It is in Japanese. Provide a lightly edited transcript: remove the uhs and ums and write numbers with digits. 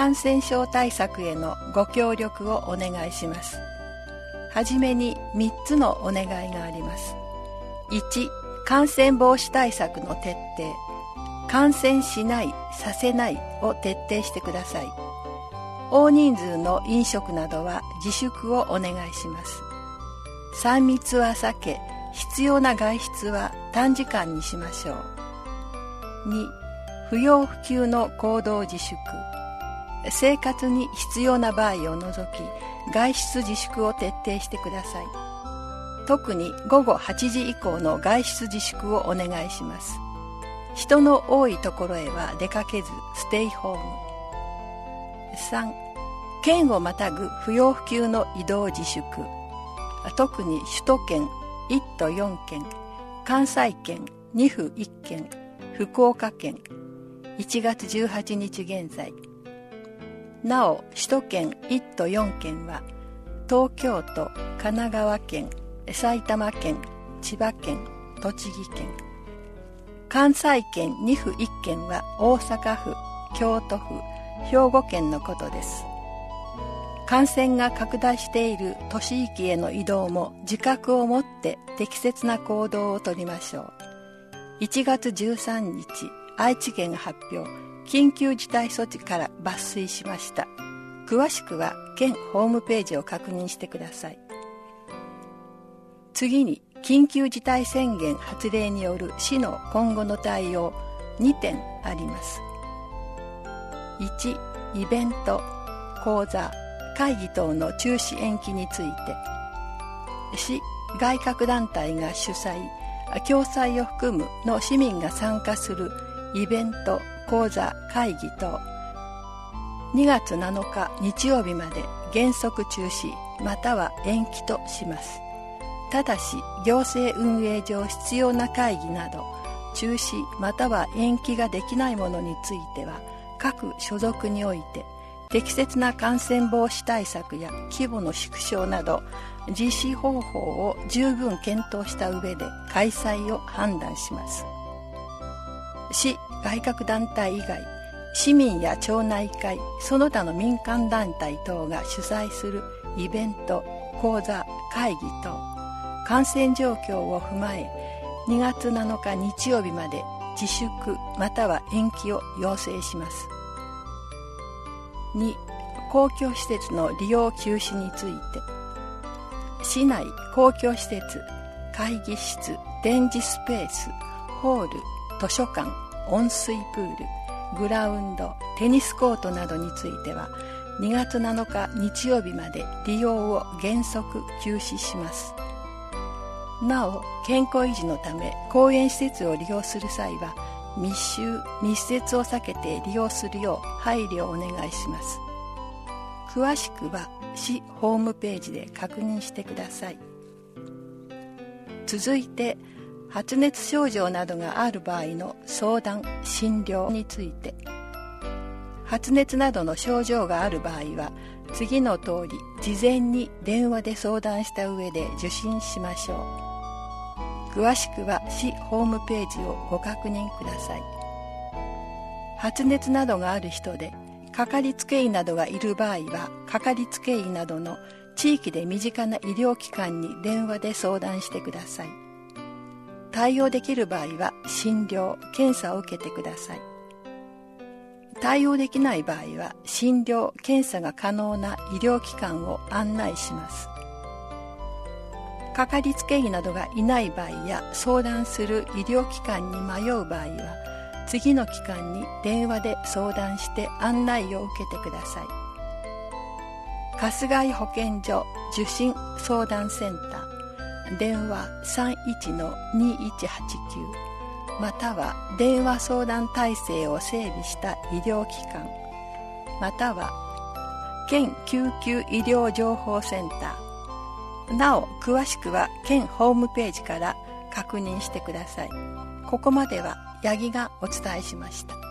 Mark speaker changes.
Speaker 1: 感染症対策へのご協力をお願いします。はじめに3つのお願いがあります。1、感染防止対策の徹底。感染しない、させないを徹底してください。大人数の飲食などは自粛をお願いします。3密は避け、必要な外出は短時間にしましょう。2、不要不急の行動自粛。生活に必要な場合を除き、外出自粛を徹底してください。特に午後8時以降の外出自粛をお願いします。人の多いところへは出かけずステイホーム。3、県をまたぐ不要不急の移動自粛。特に首都圏1都4県、関西圏2府1県、福岡県1月18日現在。なお首都圏1都4県は東京都、神奈川県、埼玉県、千葉県、栃木県。関西圏2府1県は大阪府、京都府、兵庫県のことです。感染が拡大している都市域への移動も自覚を持って適切な行動をとりましょう。1月13日、愛知県発表、緊急事態措置から抜粋しました。詳しくは県ホームページを確認してください。次に、緊急事態宣言発令による市の今後の対応2点あります。1、イベント、講座、会議等の中止延期について、市外郭団体が主催、共催を含むの市民が参加するイベント、講座、会議等、2月7日日曜日まで原則中止または延期とします。ただし、行政運営上必要な会議など、中止または延期ができないものについては、各所属において、適切な感染防止対策や規模の縮小など、実施方法を十分検討した上で開催を判断します。市外郭団体以外、市民や町内会、その他の民間団体等が主催するイベント、講座、会議等、感染状況を踏まえ、2月7日日曜日まで自粛または延期を要請します。2、公共施設の利用休止について、市内公共施設、会議室、展示スペース、ホール、図書館、温水プール、グラウンド、テニスコートなどについては、2月7日日曜日まで利用を原則休止します。なお、健康維持のため公園施設を利用する際は、密集・密接を避けて利用するよう配慮をお願いします。詳しくは市ホームページで確認してください。続いて、発熱症状などがある場合の相談・診療について、発熱などの症状がある場合は、次の通り事前に電話で相談した上で受診しましょう。詳しくは市ホームページをご確認ください。発熱などがある人で、かかりつけ医などがいる場合は、かかりつけ医などの地域で身近な医療機関に電話で相談してください。対応できる場合は診療・検査を受けてください。対応できない場合は診療・検査が可能な医療機関を案内します。かかりつけ医などがいない場合や相談する医療機関に迷う場合は、次の機関に電話で相談して案内を受けてください。春日井保健所受診相談センター、電話 31-2189 または電話相談体制を整備した医療機関、または県救急医療情報センター。なお詳しくは県ホームページから確認してください。ここまでは八木がお伝えしました。